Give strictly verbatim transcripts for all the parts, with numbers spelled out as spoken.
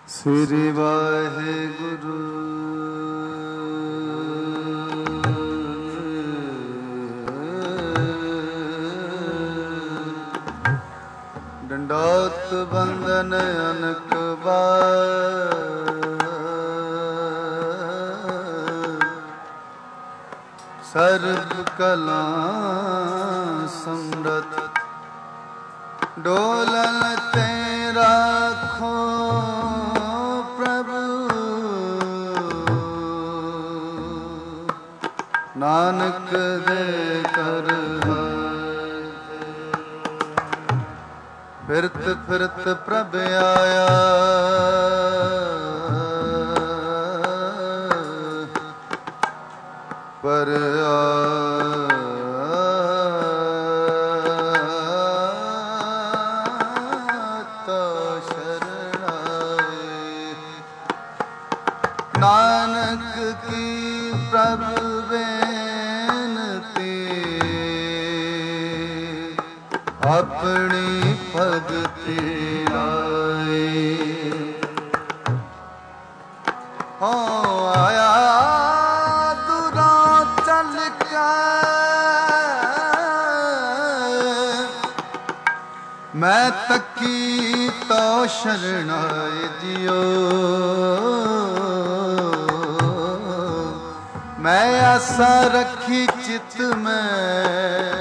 ਸ੍ਰੀ ਵਾਹਿਗੁਰੂ ਡੰਡੋਤ ਬੰਦਨ ਅਨਕ ਬਾਰ ਸਰਬ ਕਲਾ ਸਮਰਥ ਡੋਲਨ ਤੇ ਰਾਖੋ ਨਾਨਕ ਦੇ ਕਰ ਫਿਰਤ ਫਿਰਤ ਪ੍ਰਭ ਆਇਆ ਪਰ ਆਤਾ ਸ਼ਰਣਾਏ ਨਾਨਕ ਕੀ ਪ੍ਰਭ ਆਪਣੀ ਭਗਤੀ ਲਾਏ ਹੋ ਆਇਆ ਦੂਰੋਂ ਚੱਲ ਕੇ ਮੈਂ ਤੱਕੀ ਤੋ ਸ਼ਰਣਾਏ ਦਿਓ ਮੈਂ ਆਸਾ ਰੱਖੀ ਚਿਤ ਮੈਂ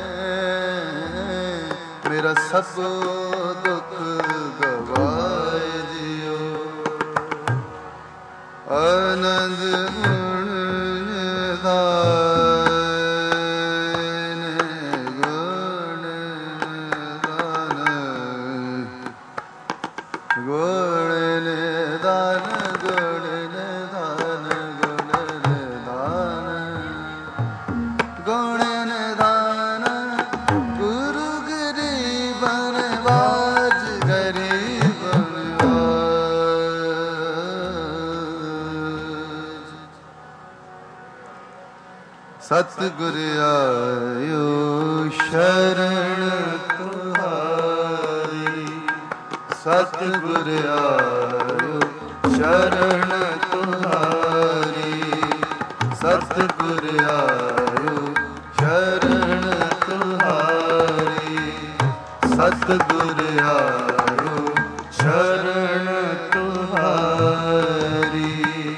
ਮੇਰਾ ਸਭ ਦੁੱਖ ਗਵਾਏ ਜਿਓ ਆਨੰਦ ਗੁਣ ਨਿਧਾਨ ਗੁਣ ਨਿਧਾਨ ਗੁਣ ਨਿਧਾਨ ਗੁਣ ਨਿਧਾਨ ਗੁਣ ਨਿਧਾਨ ਗੁਰੂ ਸਤਿਗੁਰ ਆਇਓ ਸ਼ਰਨ ਤੁਹਾਰੀ ਸਤਿਗੁਰ ਆਇਓ ਸ਼ਰਨ ਤੁਹਾਰੀ ਸਤਿਗੁਰ ਆਇਓ ਸ਼ਰਨ ਤੁਹਾਰੀ ਸਤਿਗੁਰ ਆਇਓ ਸ਼ਰਨ ਤੁਹਾਰੀ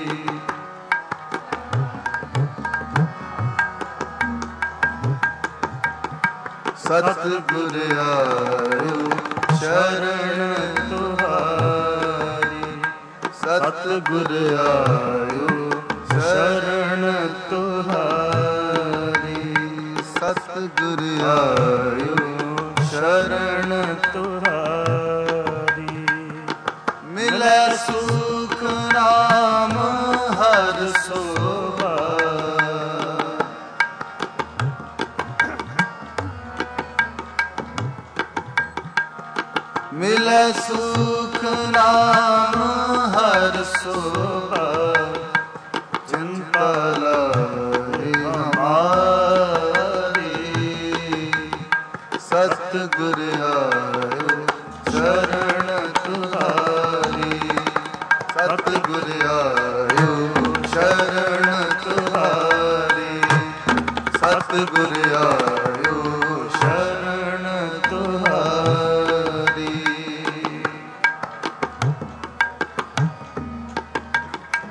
ਸਤਿਗੁਰ ਆਇਓ ਸ਼ਰਨ ਤੁਹਾਰੀ ਸਤਿਗੁਰ ਆਇਓ ਸ਼ਰਨ ਤੁਹਾਰੀ ਸਤਿਗੁਰ ਆਇਓ ਸ਼ਰਨ ਤੁਹਾਰੀ ਮਿਲੈ ਸੁਖ ਨਾਮ ਹਰਿ ਸੋਭਾ ਮਿਲੈ ਸੁਖ ਨਾਮ ਹਰਿ ਸੋਭਾ ਚਿੰਤਾ ਲਾਇ ਹਮਾਰੀ ਸਤਿਗੁਰ ਆਇਓ ਸ਼ਰਨ ਤੁਹਾਰੀ ਸਤਿਗੁਰ ਆਇਓ ਸ਼ਰਨ ਤੁਹਾਰੀ ਸਤਿਗੁਰ ਆਇਓ ਸ਼ਰਨ ਤੁਹਾਰੀ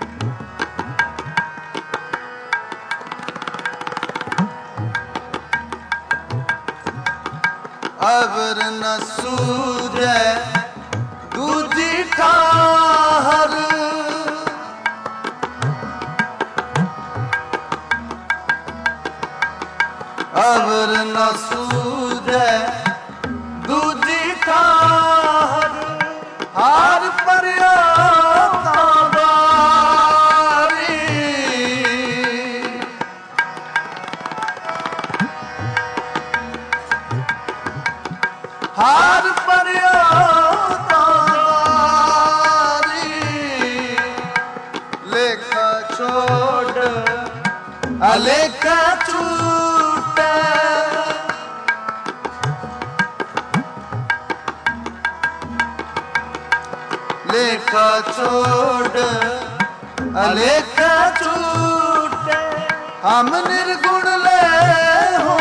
लेखा छोड़ अलेखा छूटे, हम निर्गुण ले हो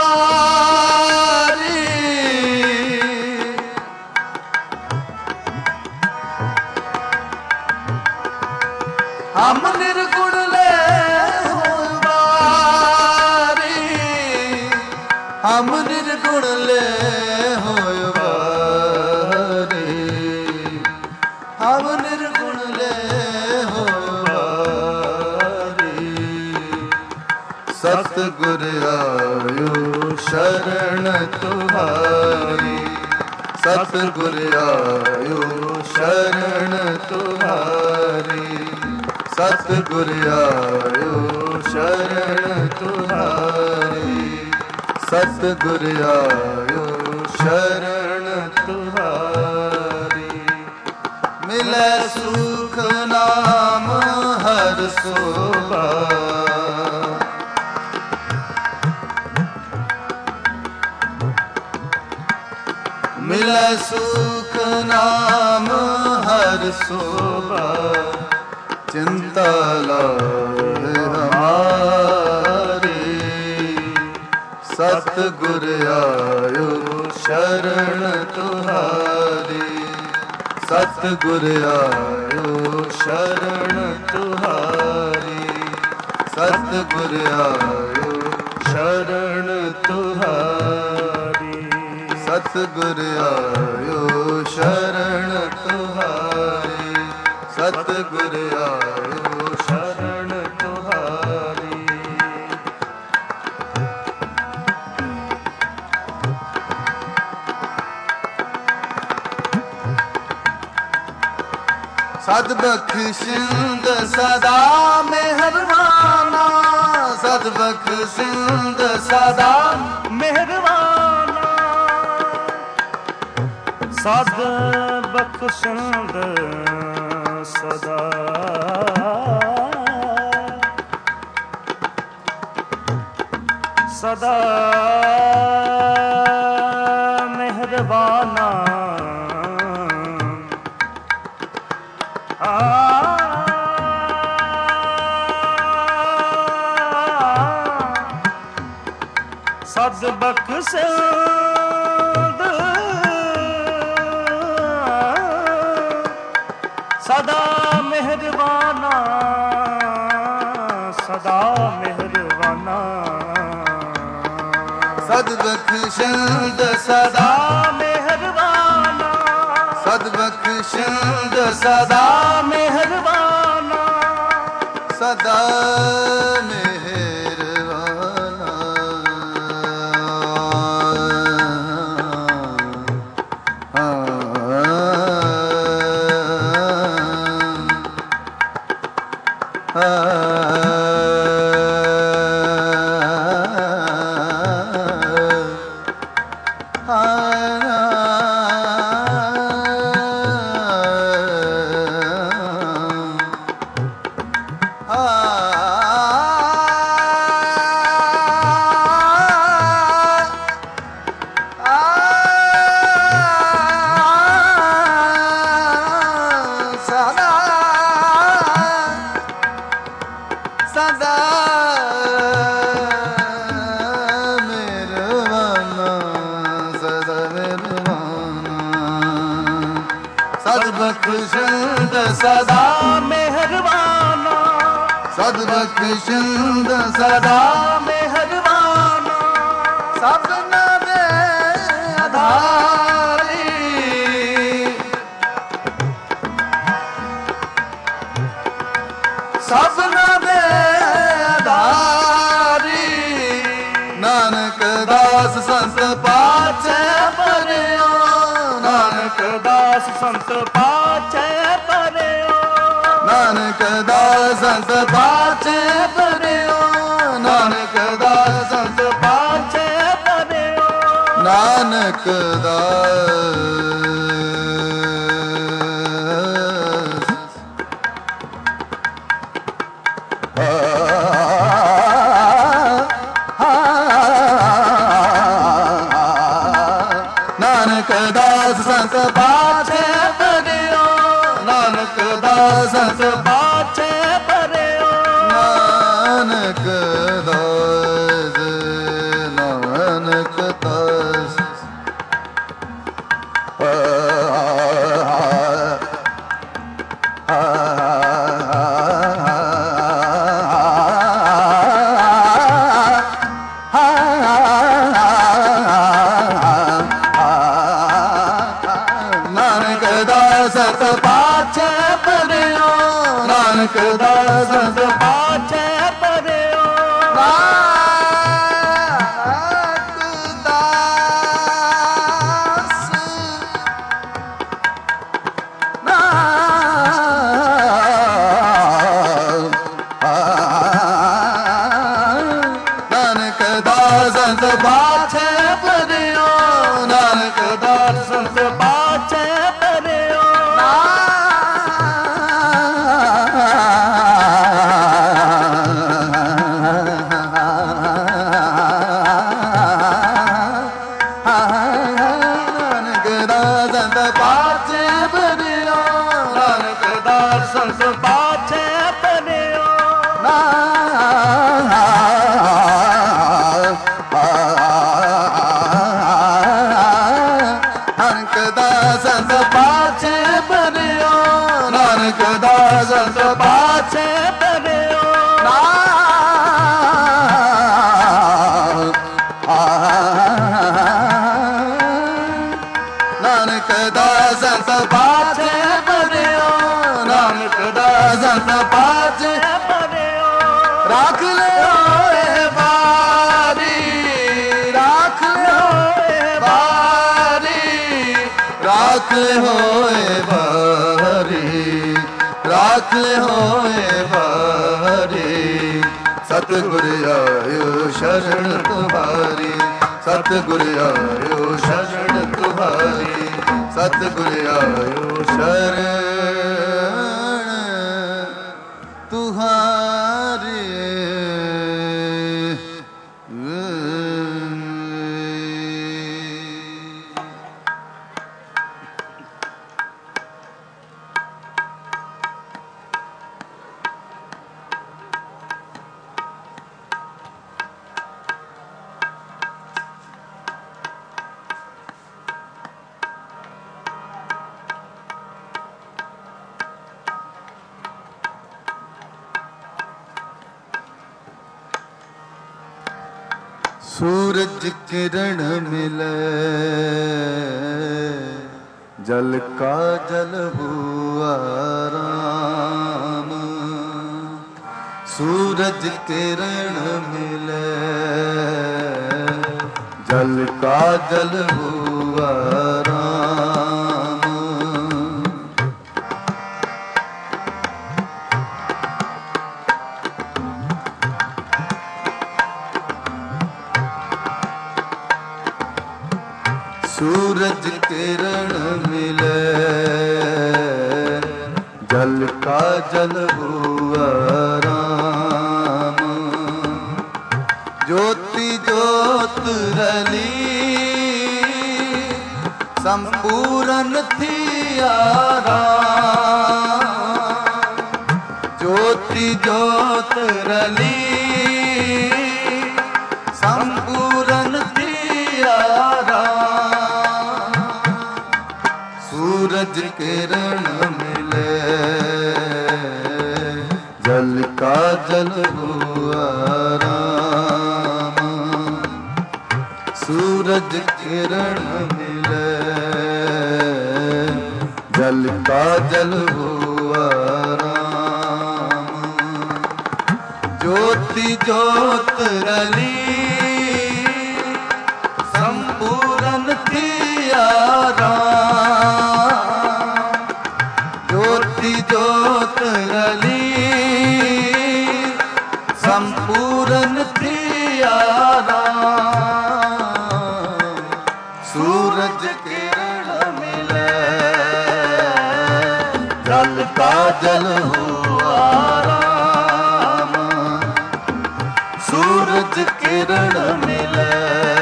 बारी। हम निर्गुण ले हो बारी, हम निर्गुण ले हो बारी, हम निर्गुण ले हो बारी। सतगुर आयो शरण तुम्हारी, सतगुर आयो शरण तुम्हारी, सतगुर आयो शरण तुम्हारी, सतगुर आयो शरण तुम्हारी। मिले सुख नाम हर सोबा, मिले सुख नाम हर सोबा। चिंता लाए हमारी, सतगुर आयो शरण तुम्हारी, सतगुर आयो शरण तुम्हारी, सतगुर आयो शरण तुम्हारी, सतगुर आयो शरण तुम्हारी, सतगुर आयो शरण तुम्हारी। सदबख्शिंद सदा मेहरबाना, सदबख्शिंद सदा मेहरबाना, सदबख्शिंद सदा सदा मेहरबाना। सदबख्शिंद सदा मेहरबाना, सदा मेहरबाना, सदबख्शिंद सदा मेहरबाना, सदबख्शिंद सदा मेहरबाना, सदा मेहरबाना। सदबख्शिंद सदा मेहरबाना, सदबख्शिंद सदा मेहरबाना, सबना दे आधारी, सबना दे आधारी। नानक दास संत पाछे परियो, नानक दास संत पाछे परियो, नानक दास संत पाछे परियो, नानक दास संत पाछे परियो, नानक दास नानक दास संत पाछे परियो, ਸੰਤ ਪਾਛੈ ਪਰਿਓ। ਨਾਨਕ ਦਾਸ ਨਾਨਕ ਦਾਸ ਨਾਨਕ ਦਾਸ ਸੰਤ ਪਾਛੈ ਪਰਿਓ। ਨਾਨਕ ਦਾਸ ਸੰਤ ਪਾਛੈ ਪਰਿਓ। ਨਾਨਕ ਦਾਸ ਨਾਨਕ ਦਾਸ ਸੰਤ ਪਾਛੈ ਪਰਿਓ। ਨਾਨਕ ਦਾਸ ਸੰਤ ਪਾਛੈ ਪਰਿਓ। ਨਾਨਕ ਦਾਸ ਸੰਤ ਪਾਛੈ ਪਰਿਓ। ਨਾਨਕ ਦਾਸ ਸੰਤ ਪਾਛੈ ਪਰਿਓ। ਨਾਨਕ ਦਾਸ ਸੰਤ ਪਾਛੈ ਪਰਿਓ। ਨਾਨਕ ਦਾਸ ਸੰਤ ਪਾਛੈ ਪਰਿਓ। ਨਾਨਕ ਦਾਸ ਸੰਤ ਪਾਛੈ ਪਰਿਓ। ਨਾਨਕ ਦਾਸ ਸੰਤ ਪਾਛੈ ਪਰਿਓ। ਰੱਖ ਲਿਓ ਏ ਬਾਰੀ ਰੱਖ ਲਿਓ ਏ ਬਾਰੀ ਰੱਖ ਲਿਓ ਏ ਬਾਰੀ ਰੱਖ ਲਿਓ ਏ ਬਾਰੀ। ਸਤਿਗੁਰ ਆਇਓ ਸ਼ਰਨ ਤੁਮਾਰੀ। ਸਤਿਗੁਰ ਆਇਓ ਸ਼ਰਨ ਤੁਮਾਰੀ। ਸਤਿਗੁਰ ਆਇਓ ਸ਼ਰਨ ਤੁਹਾਰੀ। सूरज किरण मिले जल का जल हुआ राम। सूरज किरण मिले जल का जल हुआ राम। सूरज किरण मिले जल का जल हुआ राम। ज्योति ज्योत रली संपूर्ण थी आराम। ज्योति ज्योत रली संपूर्ण थी आराम। सूरज किरण मिले जल का जल हुआ राम। सूरज किरण मिले जल का जल हुआ राम। ज्योति ज्योत रली संपूर्ण थी आराम। ज्योति ज्योत रली संपूर्ण थी आराम। सूरज किरण मिले जल का जल हुआ राम। सूरज किरण मिले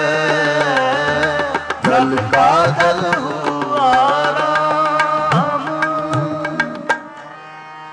जल का जल हुआ राम।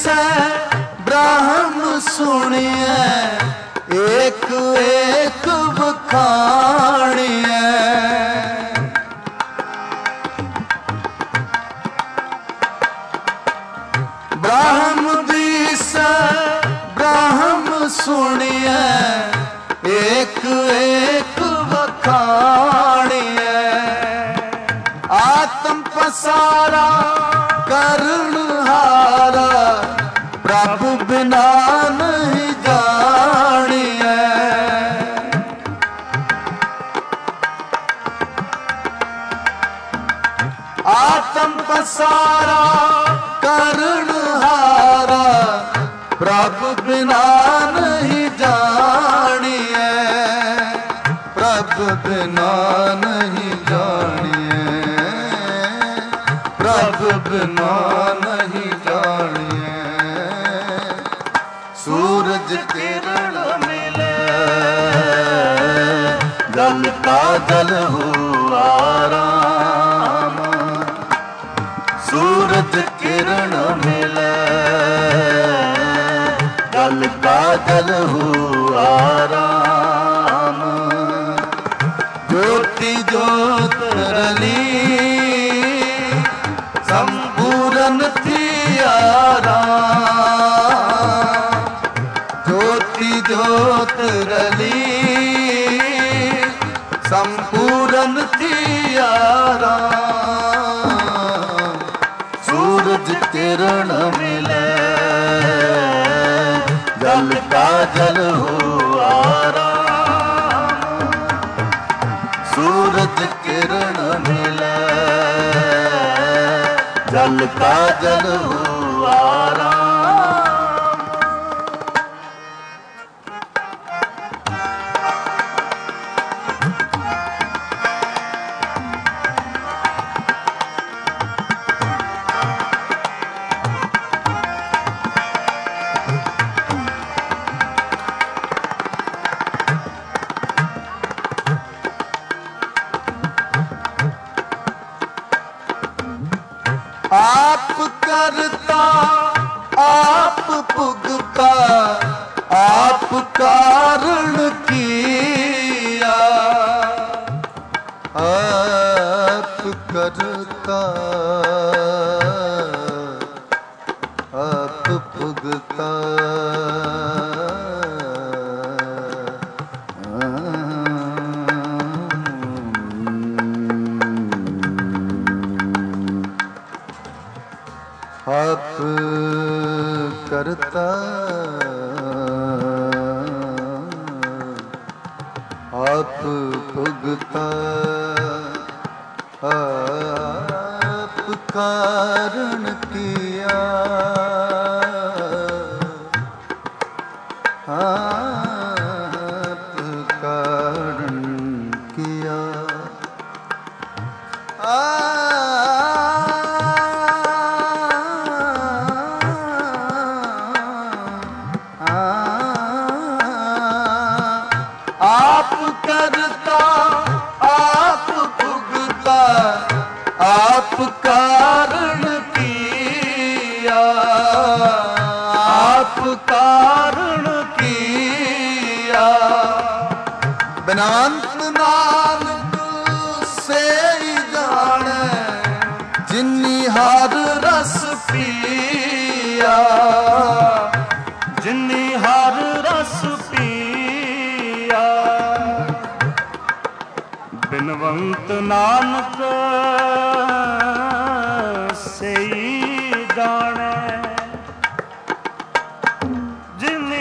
दिसै ब्रह्म सुनिए, एक एक बखानिए। ब्रह्म दिसै ब्रह्म सुनिए, एक एक बखानिए। आत्म पसारा करण हारा, प्रभु बिना नहीं जानिए। आत्म पसारा करण हारा, प्रभु बिना नहीं जानिए। प्रभु बिना नहीं जानिए, प्रभु बिना नहीं जानिए। सूरज किरण मिले, जल का जल हुआ राम। सूरज किरण मिले, जल का जल हुआ राम। ज्योति ज्योत रली, संपूर्ण थिया राम। ज्योति ज्योत रली, संपूर्ण थिया राम। सूरज किरण मिले, जल का जल हुआ राम। सूरज किरण मिले, जल का जल हुआ राम। आप करता आप भुगता, आप कारण किया। आप करता आप भुगता, आप करता आप भुगता, आप कारण किया। आप कारण किया। आप करता आप भुगता, आप कारण किया। आप कारण किया। बिनांत नानक से ही जाने, जिन्नी हर रस पिया। जिन्नी हर रस पिया। बिनवंत नानक से ही जाने, जिन्नी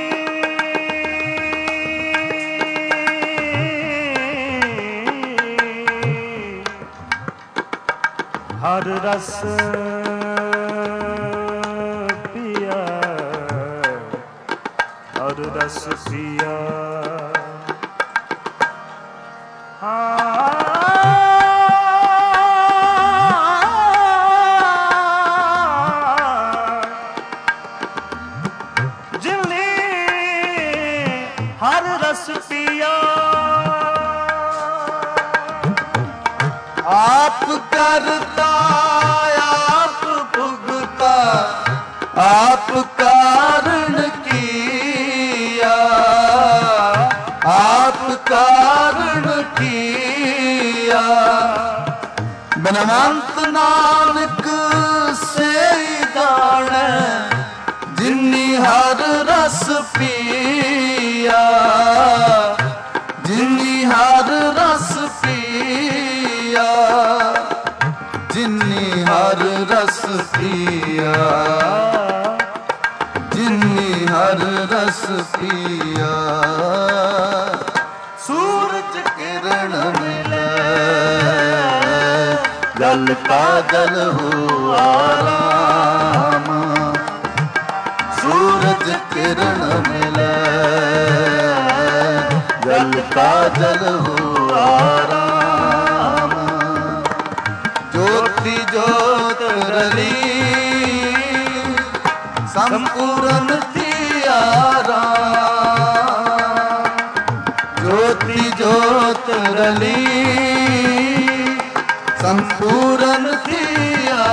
हर रस पिया। हर रस पिया। जिन्नी हर रस पिया। आप करता आप भुगता, आप कारण किया। बिनवंत नानक से जाने जिन्नी हर रस पिया, जिन्नी हर रस पिया, जिन्नी हर रस पिया, जिन्नी हर रस पिया। सूरज किरण मिले जल का जल हुआ राम, सूरज किरण मिले जल का जल हुआ राम। ज्योति ज्योत रली संपूर्ण थिया राम, ज्योति ज्योत रली संपूर्ण थिया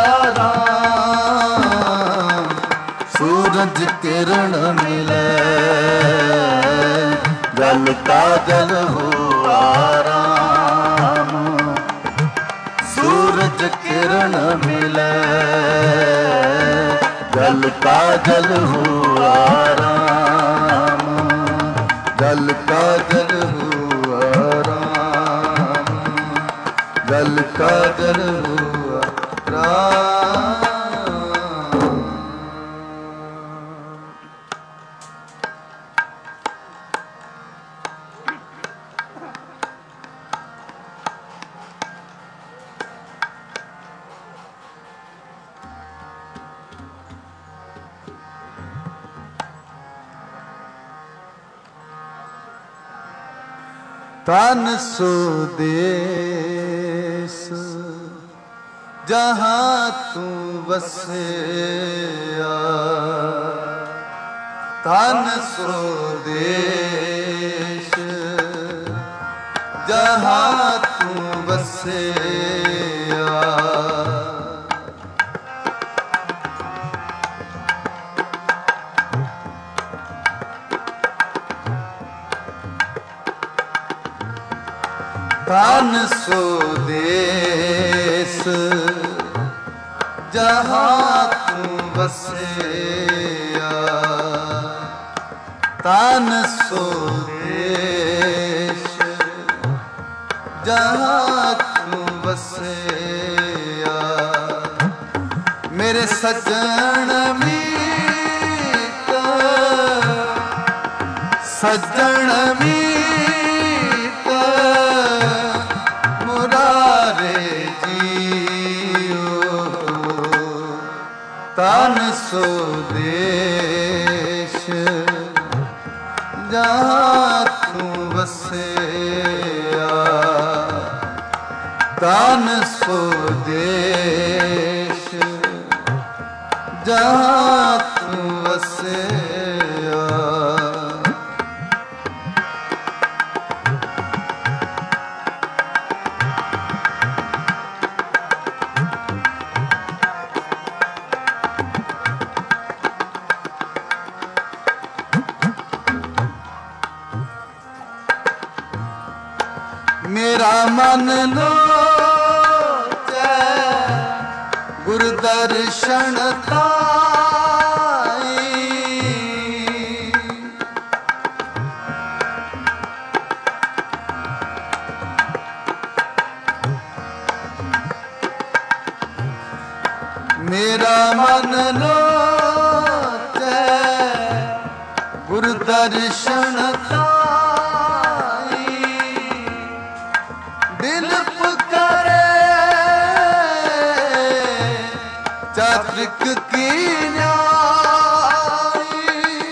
राम। सूरज किरण मिले जल का जल हुआ राम, सूरज किरण मिले जल का जल हुआ राम, जल का जल हुआ राम, जल का जल हुआ राम। तन सो देश जहाँ तू बसेया, तन सो देश जहाँ तू बसेया। तन सो देश जहाँ तू बसेया, तन सो देश जहाँ तू बसेया। मेरे सज्जन मीत सज्जन मीत मुरारे जियो, तन सो देश जहाँ तू बसेया, तन सो देश जहाँ तू बसेया। मेरा मन लोचे गुरु दर्शन ताई, मेरा मन लोचे गुरु दर्शन ताई। दिल पुकारे चात्रिक की न्याई,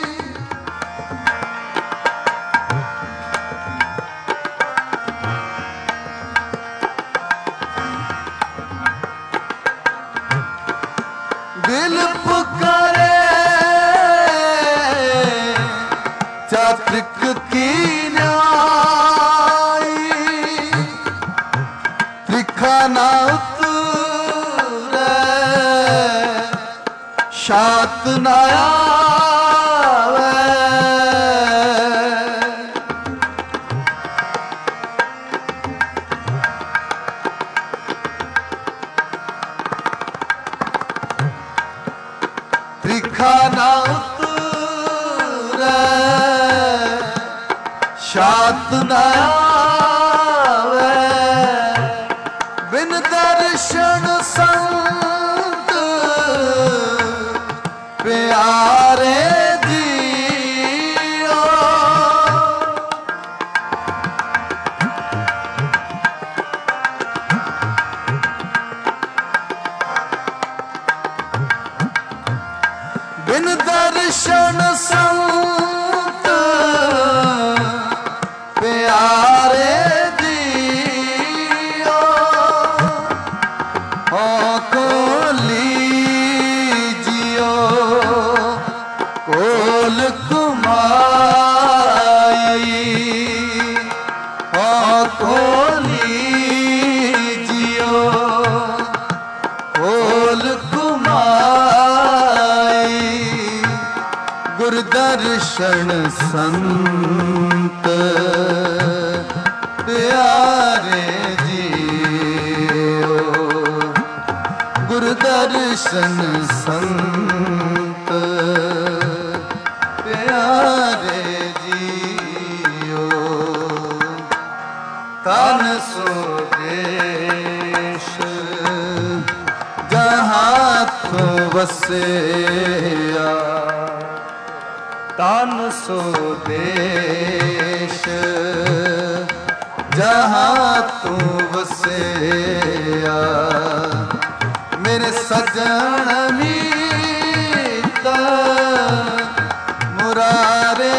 दिल पुकारे चात्रिक की न्याई। त्रिखा ना उतरे शात ना आवे, ਸ਼ਾਤ ਨਾ ਆਵੇ ਬਿਨ ਦਰਸ਼ਨ ਸੰਤ ਪਿਆਰੇ ਜੀਓ। ਬਿਨ ਦਰਸ਼ਨ ਸੰਤ ਪਿਆਰੇ ਜੀਓ। ਹੋ ਕੋਲੀ ਜੀਓ ਕੋਲ ਕੁਮਾਈ। ਹੋ ਕੋਲੀ ਜੀਓ ਕੋਲ ਕੁਮਾਈ। ਗੁਰ ਦਰਸ਼ਨ ਸੰਤ ਪਿਆਰੇ ਜੀਓ। ਗੁਰ ਦਰਸ਼ਨ ਸੰਤ ਪਿਆਰੇ ਜੀਓ। ਤਨ ਸੋ ਦੇਸ਼ ਜਹਾਂ ਤੂੰ ਵਸਿਆ। ਤਨ ਸੋ ਦੇਸ਼ ਜਹਾਂ ਤੂੰ ਵਸਿਆ। ਮੇਰੇ ਸਜਣ ਮੀਤ ਮੁਰਾਰੇ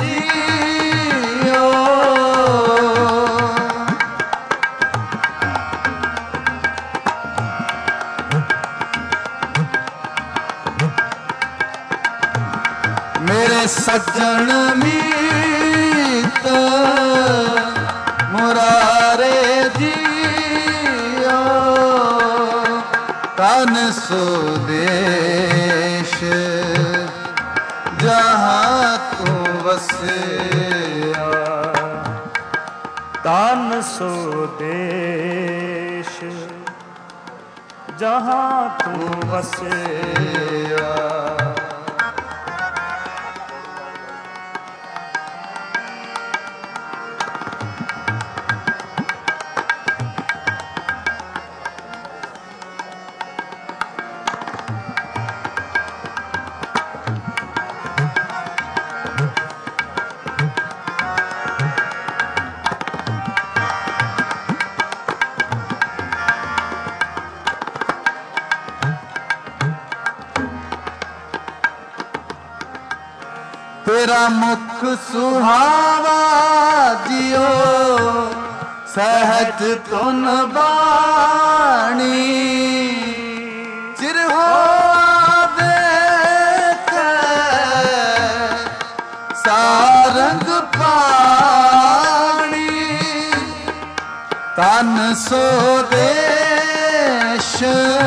ਜੀਓ। ਮੇਰੇ ਸੱਜਣ ਮੀਤ ਮੁਰਾਰੇ ਜੀਓ। ਤਨ ਸੋ ਦੇਸ਼ ਜਹਾਂ ਤੂੰ ਵਸਿਆ। ਤਨ ਸੋ ਦੇਸ਼ ਜਹਾਂ ਤੂੰ ਵਸਿਆ। ਤੇਰਾ ਮੁਖ ਸੁਹਾਵਾ ਜਿਉ ਸਹਿਜ ਤੁਨ ਬਾਣੀ। ਚਿਰ ਹੋਆ ਦੇਖੈ ਸਾਰੰਗ ਪਾਣੀ। ਤਨ ਸੋ ਦੇਸ਼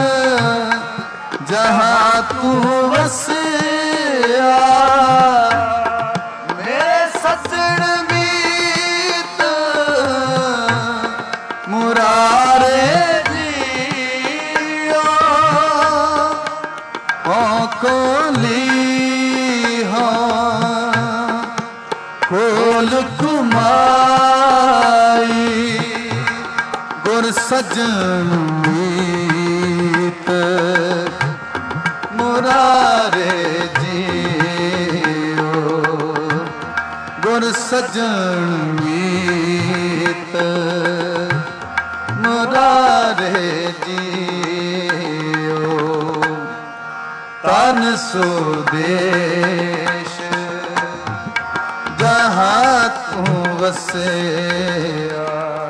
ਜਹਾਂ ਤੂੰ ਵਸਿਆ। ਕੋਲੀ ਹੋ ਕੋਲ ਕੁਮਾਈ। ਗੁਰ ਸਜਣ ਮੀਤ ਮੁਰਾਰੇ ਜੀਓ। ਗੁਰ ਸਜਣ ਮੀਤ ਮੁਰਾਰੇ ਜੀਓ। ਤਨ ਸੋ ਦੇਸ਼ ਜਹਾਂ ਤੂੰ ਵਸਿਆ।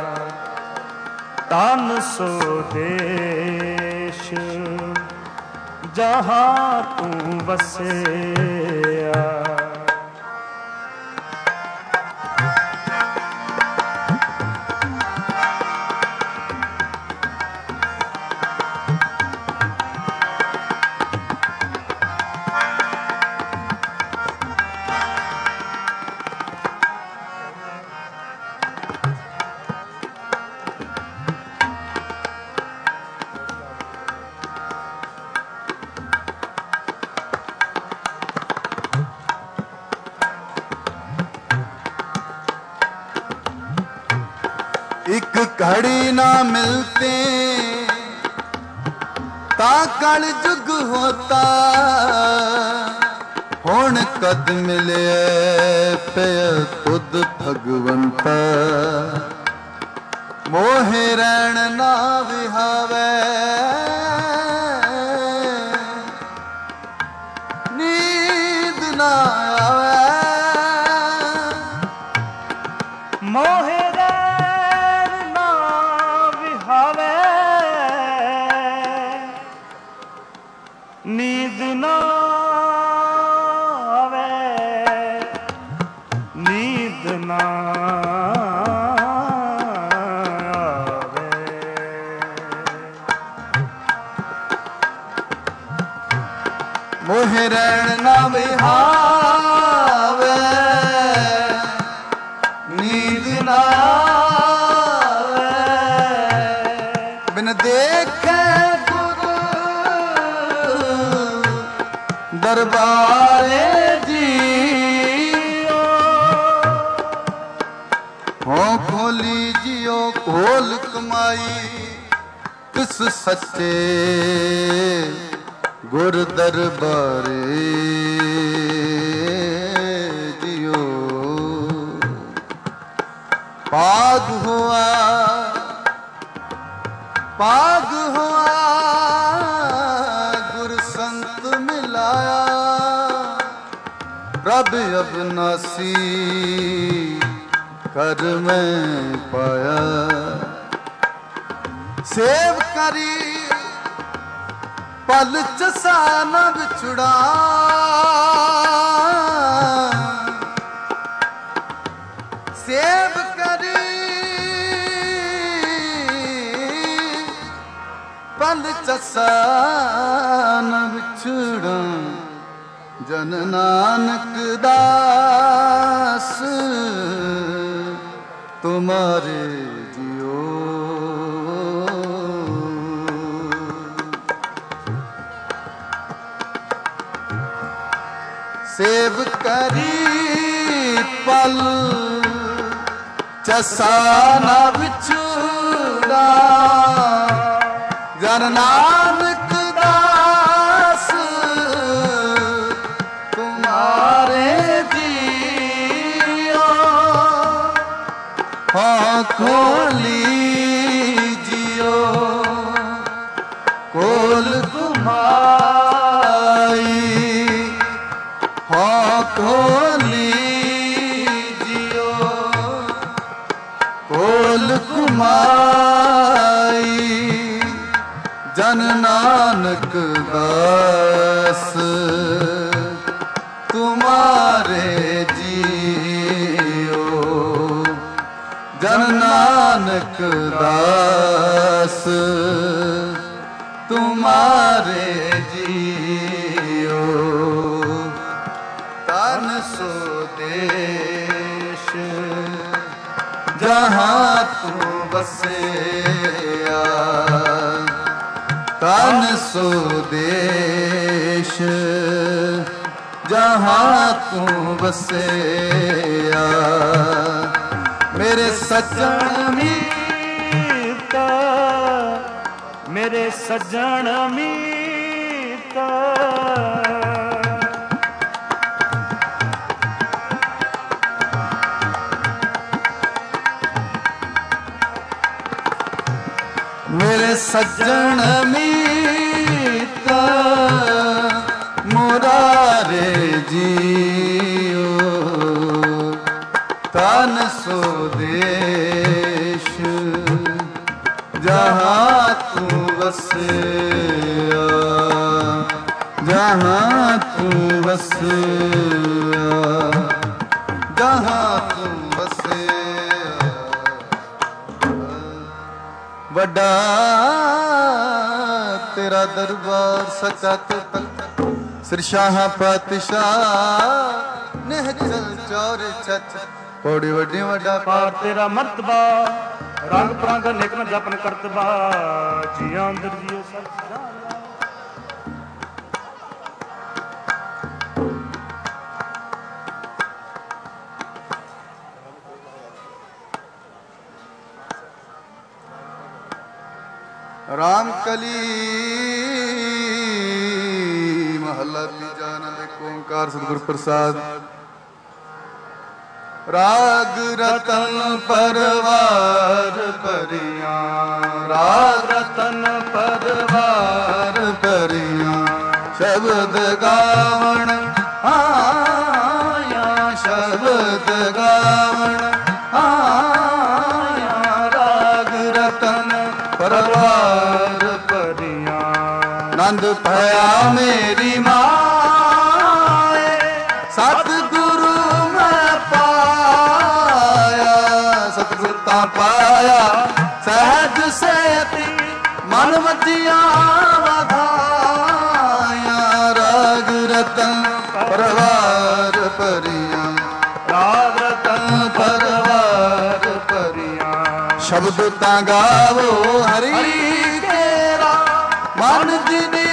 ਤਨ ਸੋ ਦੇਸ਼ ਜਹਾਂ ਤੂੰ ਵਸਿਆ। एक घड़ी ना मिलते ता कल जुग होता, हुण कद मिले पे खुद भगवंता। मोहे रैण ना विहावे नींद ना आवे, मोहे रैण ना विहावे नींद ना आवे, नींद ना मोहे रैण ना विहावे नींद ना आवे, बिन देखे गुरु दरबारे जियो, हो खोली जियो खोल कमाई किस सच्चे गुर दरबारे जियो। पाग हुआ पाग हुआ गुर संत मिलाया, रब अबनासी कर मैं पाया। सेव करी पल चसा न बिछुड़ा, सेव करी पल चसा न बिछुड़ा, जन नानक दास तुम्हारे जियो। सेव करी पल चसा न बिछुड़ा, जन नानक दास तुम्हारे जियो। हाँ खोली जियो कोल घुमाई, हाँ खोली जियो कोल घुमाई, जन नानक दास तुम्हारे जियो। जन नानक दास तुम्हारे जियो। तन सो देश जहाँ तू बसेया, तन सो देश जहाँ तू बसेया। मेरे सज्जन मीत मेरे सज्जन मीत, मेरे सज्जन मीत मुरारे जियो। तन सो देश जहाँ तू बसेया, जहाँ तू बसेया, जहाँ तू बसेया। बड़ा तेरा दरबार सकत तक श्री शाह पातशाह नेह चल चौर छत पौड़ी वड्डी वड्डा पार तेरा मर्तबा रंग प्रंग नेक न जपन करतबा जिया अंदर जियो सच जान। ਰਾਮ ਕਲੀ ਮਹੱਲਾ ਤੀਜਾ। ਆਨੰਦ ਏਕ ਓੰਕਾਰ ਸਤਿਗੁਰ ਪ੍ਰਸਾਦ। ਰਾਗ ਰਤਨ ਪਰਵਾਰ ਭਰੀਆਂ, ਰਾਗ ਰਤਨ ਪਰਵਾਰ ਭਰੀਆਂ, ਸ਼ਬਦ ਗਾਵਣ ਆਇਆ, ਸ਼ਬਦ ਗਾਵਣ ਆਇਆ, ਰਾਗ ਰਤਨ ਪਰਵਾਰ ਭਰੀਆਂ। ਨੰਦ ਭਇਆ ਮੇਰੀ ਮਾਏ, ਸਤਿਗੁਰੂ ਮੈਂ ਪਾਇਆ, ਸਤਿਗੁਰ ਤਾਂ ਪਾਇਆ ਸਹਿਜ ਸੇਤੀ, ਮਨ ਵਜਿਆ ਵਧਾਇਆ, ਰਾਗ ਰਤਨ ਪਰਵਾਰ ਭਰੀਆਂ, ਰਾਗ ਰਤਨ ਪਰਵਾਰ ਭਰੀਆਂ। ਸ਼ਬਦ ਤਾਂ ਗਾਵੋ ਹਰੀ ਤੇਰਾ, ਮਨ ਜਿਨੀ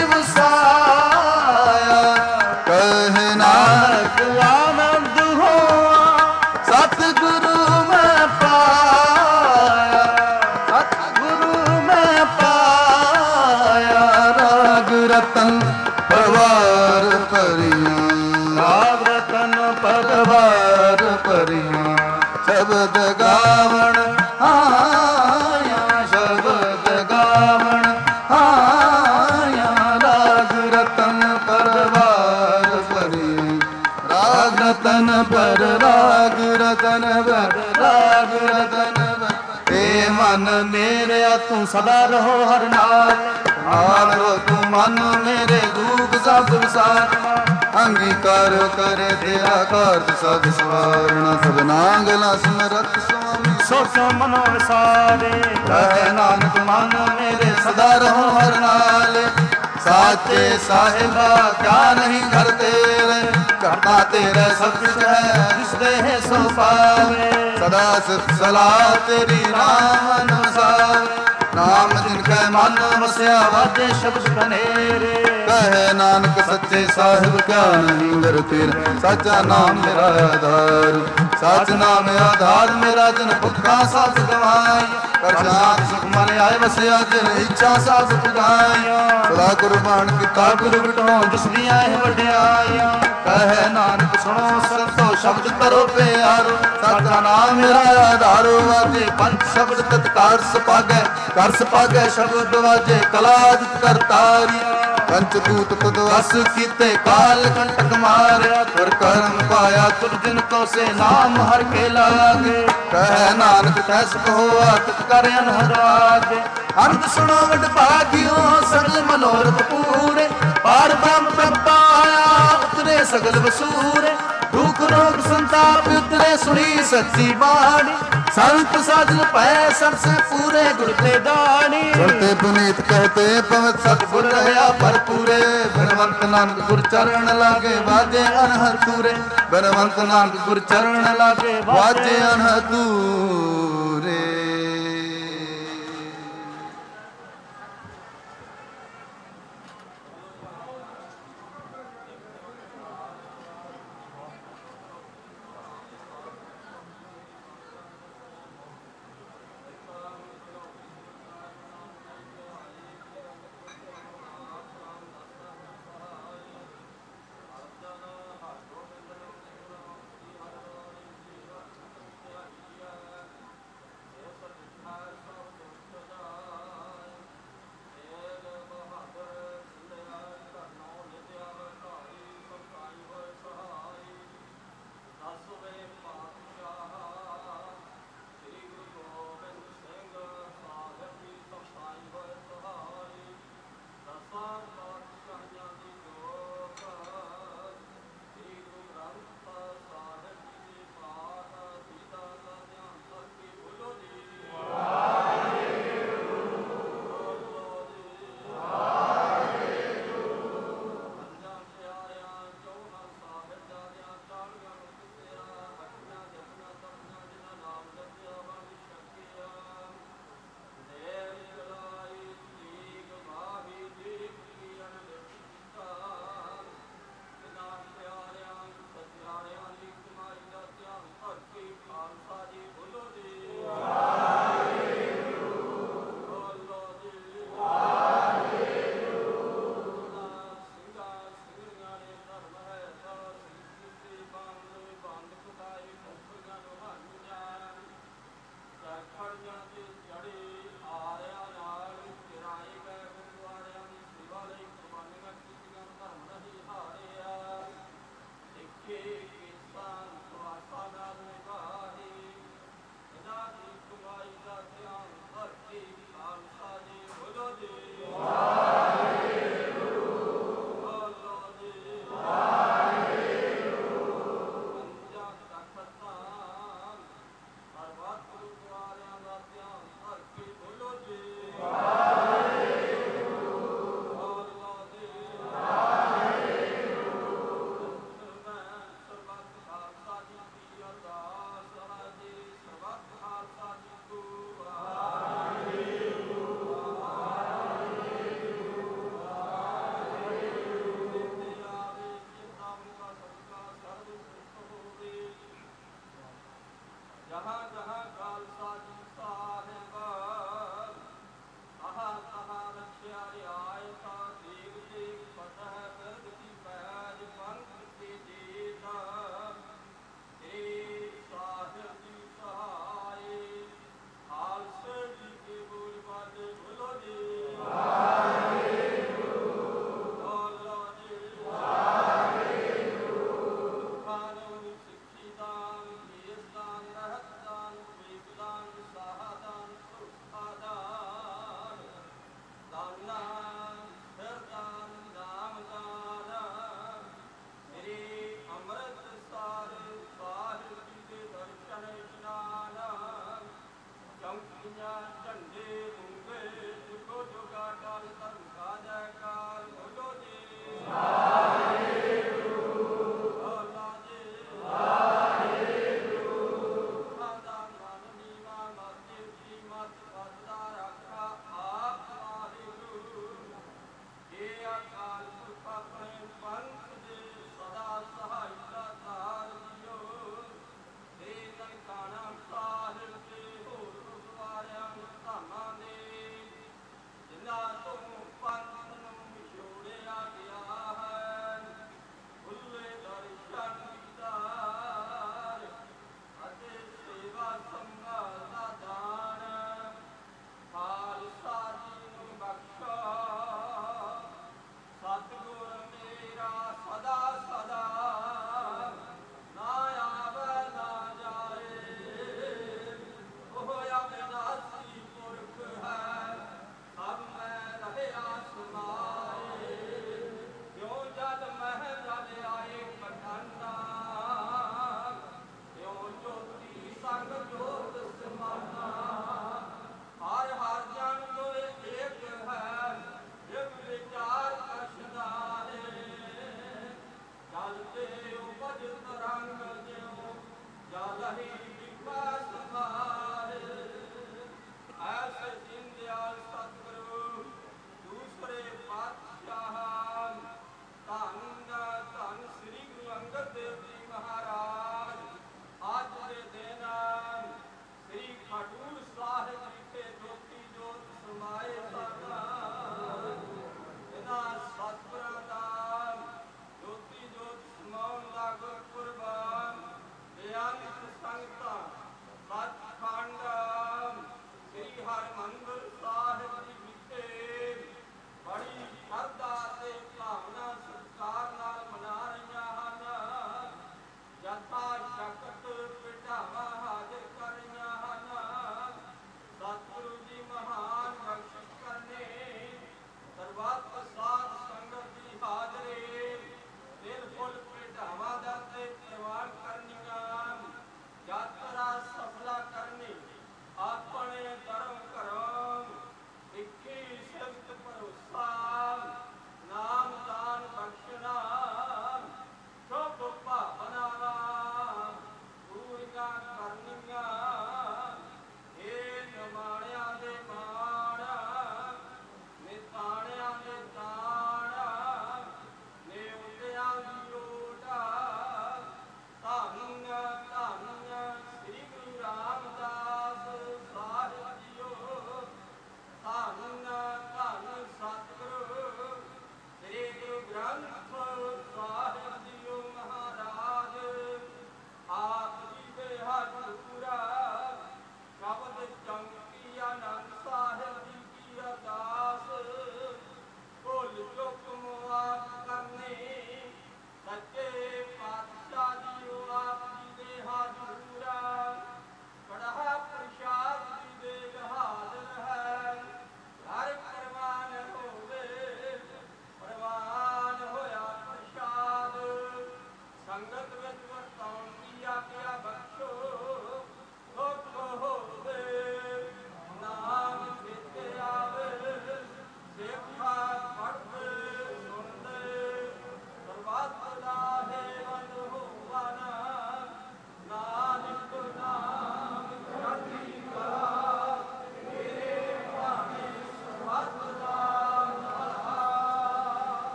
ਵਸਾਇਆ, ਕਹਿ ਨਾਨਕ ਆਨੰਦ ਹੋਆ, ਸਤਿਗੁਰੂ ਮੈਂ ਪਾਇਆ, ਸਤਿਗੁਰੂ ਮੈਂ ਪਾਇਆ, ਰਾਗ ਰਤਨ ਪਰਵਾਰ ਭਰੀਆਂ, ਰਾਗ ਰਤਨ ਪਰਵਾਰ ਭਰੀਆਂ। ਸ਼ਬਦ ਗਾਵਣ ਆਇਆ, ਸ਼ਬਦ ਗਾਵਣ ਆਇਆ, ਰਾਗ ਰਤਨ ਪਰਵਾਰ ਭਰੀਆਂ, ਰਾਗ ਰਤਨ ਪਰ, ਰਾਗ ਰਤਨ ਪਰ, ਰਾਗ ਰਤਨ ਪਰ। ਏ ਮਨ ਮੇਰਿਆ ਤੂੰ ਸਦਾ ਰਹੋ ਹਰ ਨਾਲ, ਨਾਲ ਰਹੋ ਤੂੰ ਮਨ ਮੇਰੇ ਦੁਖ ਸਭ ਵਿਸਾਰ, ਅੰਗੀਕਾਰ ਕਰੇ ਤੇਰਾ ਕਾਰਜ ਸਦ ਸਵਾਰਣਾ, ਸਭਨਾ ਗਲਾ ਸਿਮਰਤ ਸੁਆਮੀ ਸੋਚੋ ਮਨੋ ਵਿਸਾਰੇ। ਕਹੇ ਨਾਨਕ ਮਨ ਮੇਰੇ ਸਦਾ ਰਹੋ ਹਰ ਨਾਲ, ਸਾਚੇ ਸਾਹਿਬਾ ਕਿਆ ਨਹੀਂ ਘਰ ਤੇਰੇ, ਘਰਤਾ ਤੇਰੇ ਸਭ ਕੁਛ ਹੈ ਜਿਸਦੇ ਹੈ ਸੋ ਪਾਵੇ, ਸਦਾ ਸਿਫਤ ਸਲਾਹ ਤੇਰੀ ਨਾਮ ਅਨੁਸਾਰ, ਨਾਮ ਜਿਨ ਕੈ ਮਨ ਵਸਿਆ ਵਾਜੇ ਸ਼ਬਦ ਕਨੇਰੇ। ਕਹੇ ਨਾਨਕ ਸੱਚੇ ਸਾਹਿਬ ਕਿਆ ਨਹੀਂ ਘਰ ਤੇਰੇ, ਸਾਚਾ ਨਾਮ ਮੇਰਾ ਆਧਾਰ, ਸਾਚ ਨਾਮ ਆਧਾਰ ਮੇਰਾ, ਜਨ ਭੁੱਖਾ ਸਭ ਗਵਾਈ, ਕਰ ਸ਼ਾਂਤ ਸੁਖ ਮਨ ਆਏ ਵਸਿਆ, ਜਿਨ ਇੱਛਾ ਸਭ ਪੁਜਾਈ, ਸਦਾ ਕੁਰਬਾਨ ਕੀਤਾ ਗੁਰੂ ਵਿਟੋ ਜਿਸਦੀਆਂ ਇਹ ਵਡਿਆਈਆਂ। ਕਹੇ ਨਾਨਕ ਸੁਣੋ ਸੰਤੋ ਸ਼ਬਦ ਕਰੋ ਪਿਆਰੋ, ਸਾਚਾ ਨਾਮ ਮੇਰਾ ਆਧਾਰੋ, ਵਾਜੇ ਪੰਜ ਸ਼ਬਦ ਤਤਕਾਰ ਸੁਭਾਗੈ, ਕਰ ਸੁਭਾਗੈ ਸ਼ਬਦ ਵਾਜੇ ਕਲਾਜ ਕਰਤਾਰੀ, ਪੰਚ ਦੂਤ ਤੁਧ ਵਸ ਕੀਤੇ ਕਾਲ ਕੰਟਕ ਮਾਰਿਆ, ਤੁਰ ਕਰਮ ਪਾਇਆ ਤੁਰ ਜਿਨ ਕੋ ਸੇ ਨਾਮ ਹਰ ਕੇ ਲਾਗੇ। ਕਹੇ ਨਾਨਕ ਤੈਸ ਕਹੋਆ ਤਿਤ ਕਰ ਅਨਹਰਾਗੇ, ਅਰਧ ਸੁਣੋ ਵਡ ਭਾਗਿਓ ਸਗਲ ਮਨੋਰਥ ਪੂਰੇ, ਪਾਰ ਬ੍ਰਹਮ ਪ੍ਰਪਾਇਆ ਉਤਰੇ ਸਗਲ ਵਸੂਰੇ, ਦੁਖ ਰੋਗ ਸੰਤਾਪ ਉਤਰੇ ਸੁਣੀ ਸੱਚੀ ਬਾਣੀ, ਸੰਤ ਸਾਜਨ ਪੈ ਸਭ ਸੇ ਪੂਰੇ ਗੁਰ ਤੇ ਦਾਣੀ। ਗੁਰਤੇ ਪੁਨੀਤ ਕਹਤੇ ਪਵਤ ਸਤਿਗੁਰ ਰਹਾ ਭਰਪੂਰੇ, ਬਨਵੰਤ ਨਾਨਕ ਗੁਰ ਚਰਨ ਲਾਗੇ ਵਾਜੇ ਅਨਹਦ ਤੂਰੇ, ਬਨਵੰਤ ਨਾਨਕ ਗੁਰ ਚਰਨ ਲਾਗੇ ਵਾਜੇ ਅਨਹਦ ਤੂਰੇ।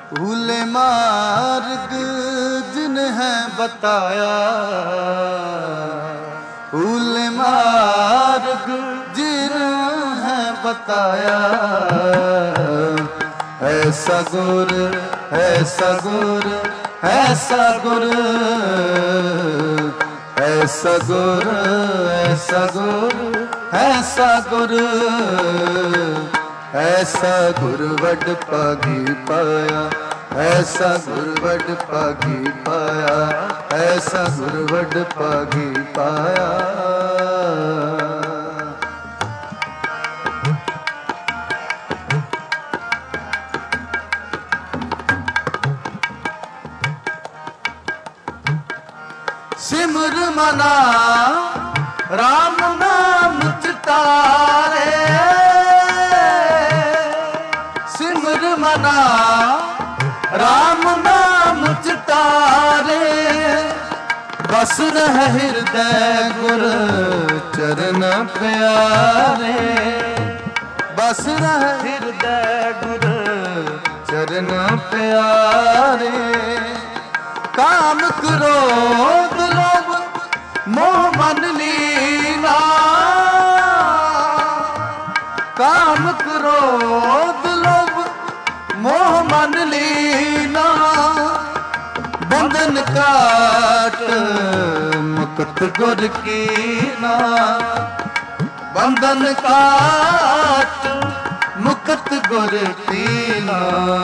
भूले मार्ग जिन है बताया, भूले मार्ग जिन है बताया, ऐसा गुर ऐसा गुर ऐसा गुर ऐसा गुर ऐसा गुर ऐसा गुर ऐसा गुर वड पागी पाया, ऐसा गुर वड पागी पाया, ऐसा गुर वड पागी पाया। सिमर मना राम नाम चितारे, सिमर मना राम नाम चितारे, बस रह हृदय गुर चरण प्यारे, बस रह हृदय गुर चरण प्यारे। काम क्रोध लोभ मोह मन लीना, काम क्रोध लोभ मोह मन लीना, बंधन काट मुक्त गुर कीना, बंधन काट मुक्त गुर कीना।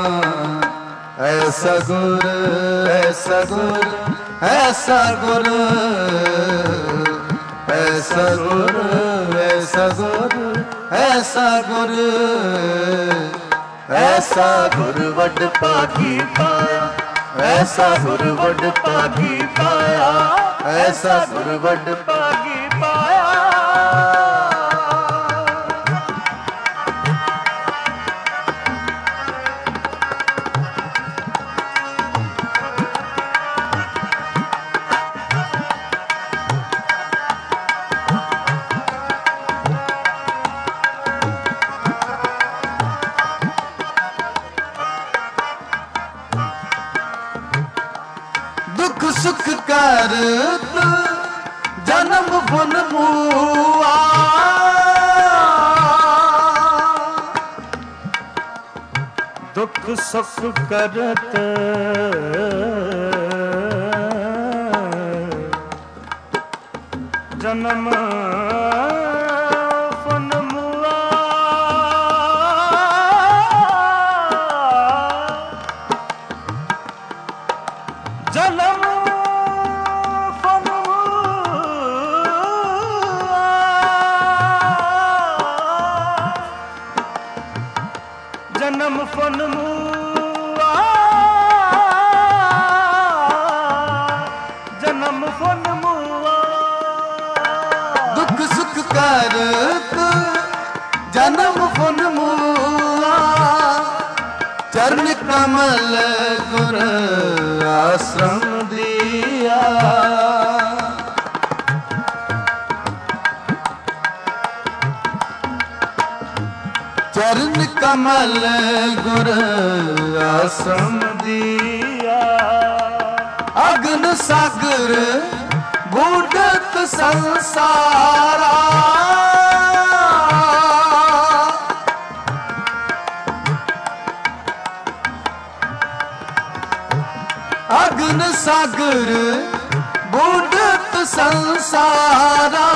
ऐसा गुर ऐसा गुर ऐसा गुर ऐसा गुर ऐसा गुर ऐसा गुर ऐसा गुर वड पागी पाया, ऐसा गुर वड पागी पाया, ऐसा गुर वड पागी पाया। दुख सुख करत जन्म फुन मुआ, दुख सुख करत जन्म फुन मुआ, जन्म फन जन्म फन मुआ, जन्म फन मुआ। दुख सुख करत जन्म फुन मुआ, चरण कमल गुर आश्रम दिया, चरण कमल गुर आश्रम दिया। अग्न सागर बूढ़त संसारा, अग्न सागर बूढ़त संसारा,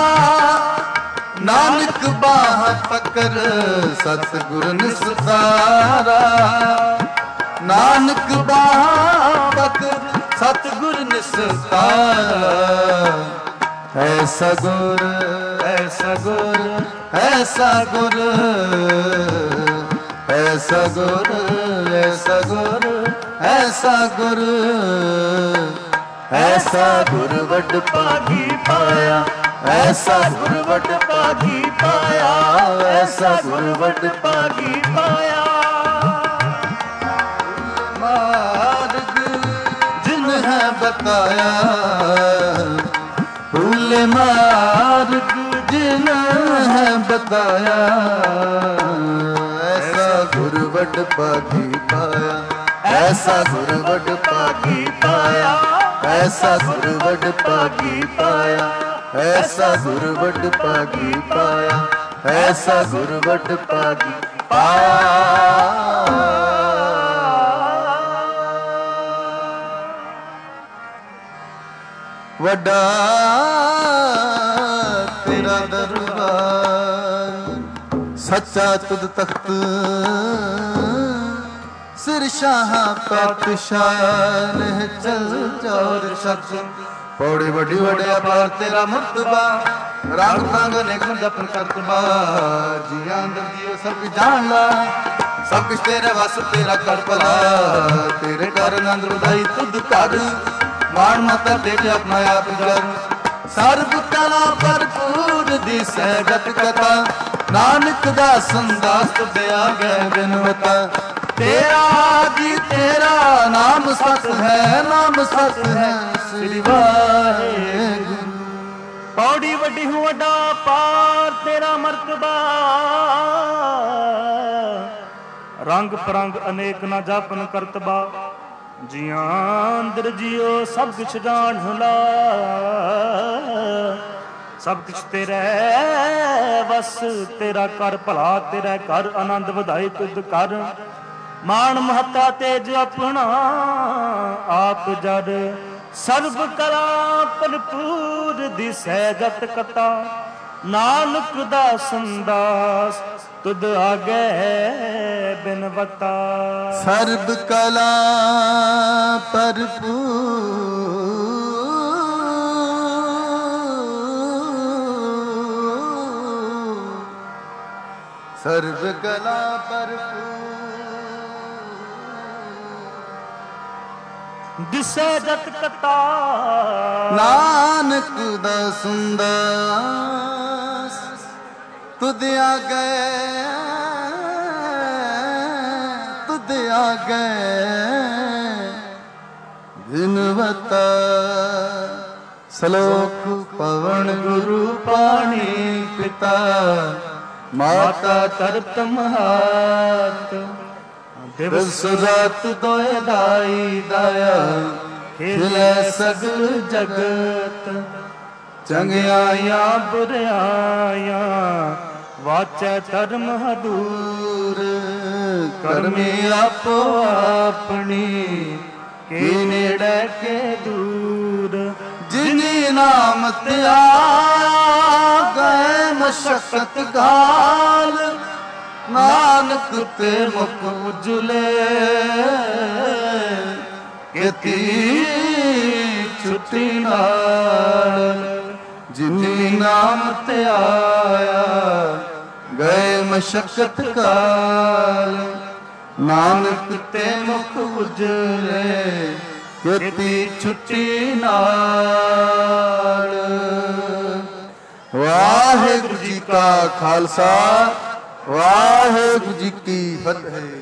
नानक बाह पकड़ सतगुर निस्तारा, नानक बाह पकड़ सतगुर निस्तारा। ऐसा गुर ऐसा गुर ऐसा गुर ऐसा गुर ऐसा गुर ऐसा गुर ऐसा गुर वड पागी पाया, ऐसा गुर वड पागी पाया, ऐसा गुर वड पागी पाया। मार्ग जिन है बताया, भूले मार्ग जिन है बताया, ऐसा गुर वड पागी पाया, ऐसा गुर वड भागी पाया, ऐसा गुर वड भागी पाया, ऐसा गुर वड भागी पाया, ऐसा गुर वड भागी पाया। वड्डा तेरा दरबार, सच्चा तुद तख्त, सिर शाह पातशाह चल चौर शख्स। पौड़ी वड्डी वड्या पार तेरा मुर्तबा, रंग रंग अनेक जपन करतबा। जिया अंदर जियो सब जान ला, सब कुछ तेरे वस तेरा कर भला। तेरे कर नंद उदाई तुद कर, मान माता टेक अपना आप कर। सर्ब कला भरपूर दिसै गत कथा, नानक दा संदास तुझे आ गए बिनवता। तेरा जी तेरा नाम सत है, नाम सत है श्री वाहेगुरु। पौड़ी वड्डी हूँ वड्डा पार तेरा मर्तबा, रंग परंग अनेक ना जापन करतबा। जिया अंदर जियो सब कुछ जान ला, सब कुछ तेरे बस तेरा कर भला। तेरा कर आनंद वधाई तुद कर, मान महता तेज अपना आप जर। सर्व कला भरपूर दिसै गत कथा, नानक दा संदास तुद आगे बिनवता। सर्ब कला भरपूर, सर्व कला भरपूर दिसै जत कथा, नानक दा संदास तुद आगे, तुद आगे बिनवता। सलोक पवन गुरु पानी पिता, माता तरत महात। दिवस रात दोए दाई दाया, खिले सगल जगत। चंगियाया बुराया वाचै धर्म हदूर, करमी आपो अपनी के नेड़े के दूर। जिनी नाम त्यागा गए मशक्कत घाल, नानक ते मुख उजले केती छुट्टी नाल। जिनी नाम ते आया गए मशक्कत काल, नानक ते मुख उजले केती छुट्टी नाल। वाहिगुरु जी का खालसा, वाहिगुरु जी की फतेह।